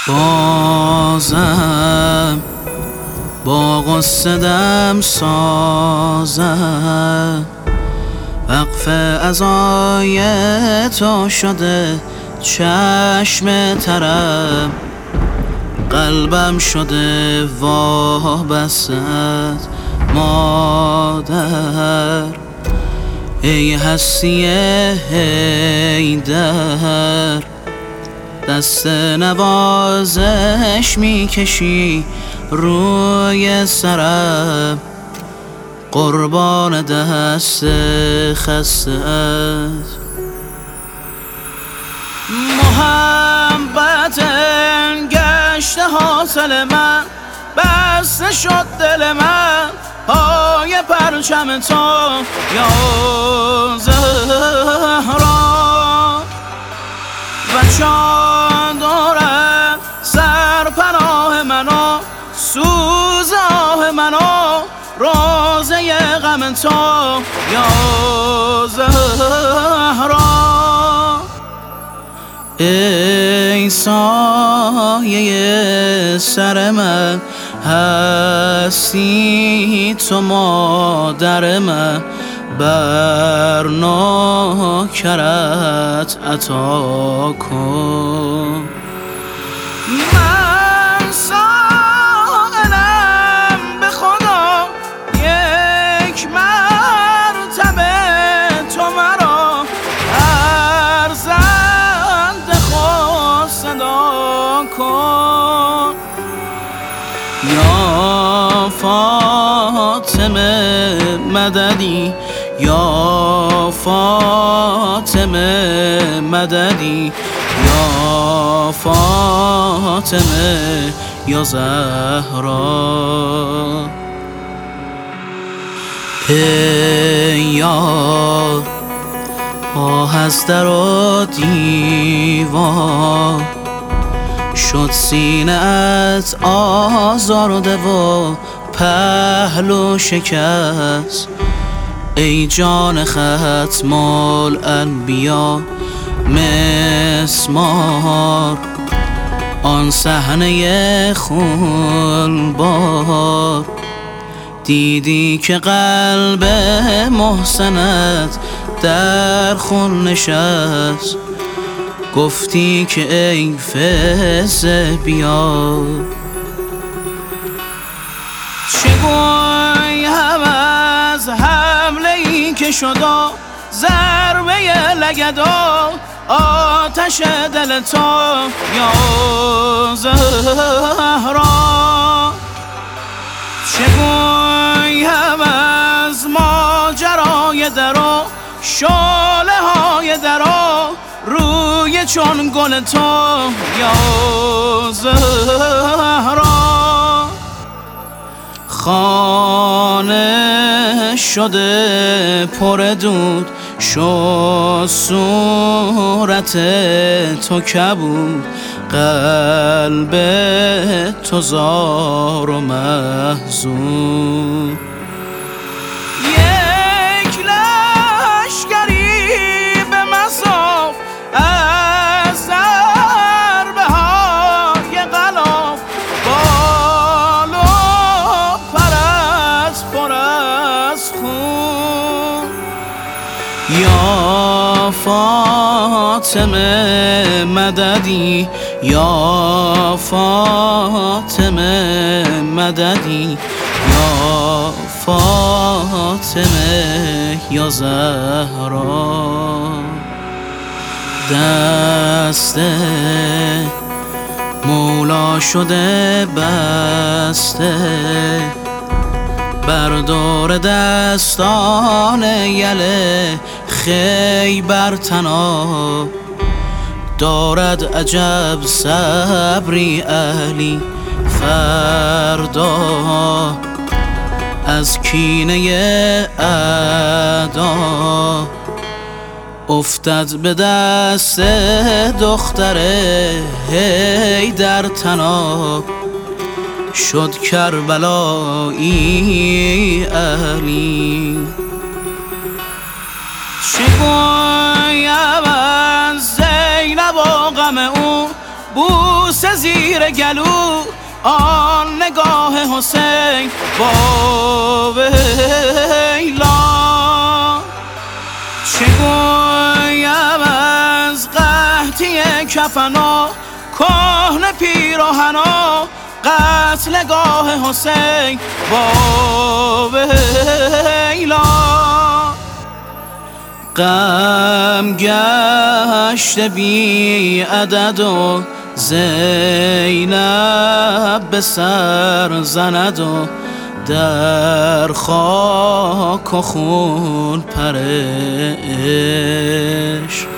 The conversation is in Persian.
بازم با غصه دم سازم، وقف ازای تو شده چشم ترم، قلبم شده وابسته‌ات مادر. ای هستی حیدر، دست نوازش میکشی روی سرم، قربان دست خسته‌ات. محبت گشته حاصل من، بسته شد دل من پای پرچم تو یا زهرا، و چادرت سرپناه منو، سوز آه منو، روزه غم تو یا زهرا. ای سایه سر من، هستی تو مادر من، بر نوکرت عطا کن. من سائلم به خدا یک مرتبه، تو مرا فرزند خود صدا کن. یا فاطمه مددی، یا فاطمه مددی، یا فاطمه یا زهرا. ای یار آه از در و دیوار، شد سینه ات آزرده و پهلو شکست. ای جان ختم الانبیا مسمار، آن صحنه خونبار، دیدی که قلب محسنت در خون نشست، گفتی که ای فزه بیا. چگویم از حمله ای که شد، ضربه لگد و آتش دل تو یا زهرا. چگویم از ماجرای در و شعله های در و روی چون گل تو یا زهرا. خانه شده پر دود، شد صورت تو کبود، قلب تو زار و محزون. یک لشکری به مصاف از ضربه های غلاف، بال و پرت پر از خون. یا فاطمه مددی، یا فاطمه مددی، یا فاطمه یا زهرا. دست مولا شده بسته، بر دور دستان یله خیبر تناب، دارد عجب صبری اهلی فردا، از کینه اعدا افتد به دست دختر حیدر تناب، شد کربلایی اهلی. چگویم از زینب و غم او، بوسه زیر گلو آن نگاه حسین با ویلا. چه گویم از قحطی کفنا کهنه پیراهنا قتلگاه حسین با ویلا. غم گشت بی عدد و زینب به سر زند و در خاک و خون پرش.